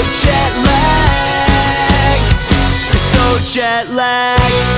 jet lagged. You're so jet lagged.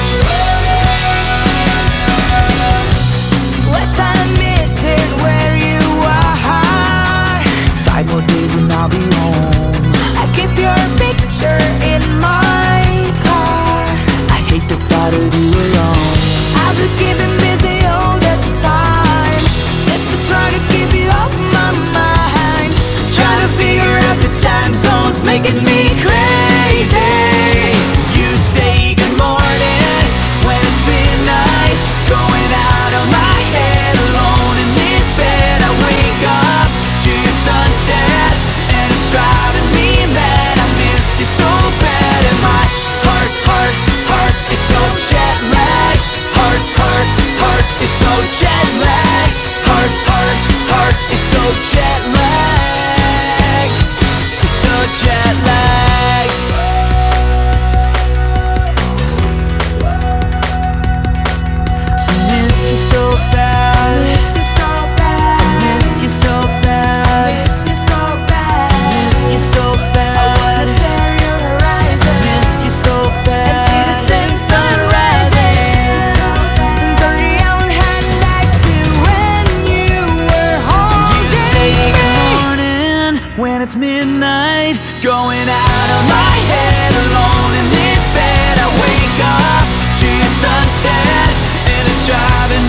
What time is it where you are? 5 more days and I'll be home. I keep your picture in my car. I hate the thought of you alone. I've been keeping busy all the time, just to try to keep you off my mind. Trying to figure out the time zones, making me crazy. You say good morning when it's midnight, going out of my head, alone in this bed. I wake up to your sunset, and it's driving me mad. I miss you so bad, and my heart is so jet lagged. Heart is so jet lagged. Heart is so jet lagged. It's so jet lagged. I miss you so bad. Miss you so bad. I miss you so bad. Miss you so bad. Miss you so I bad. wanna stare your horizon, Miss you so bad. and see the same sun rising. Turn your head back to when you were You say holding good me. morning when it's midnight, going out of my head, alone in this bed. I wake up to your sunset, and it's driving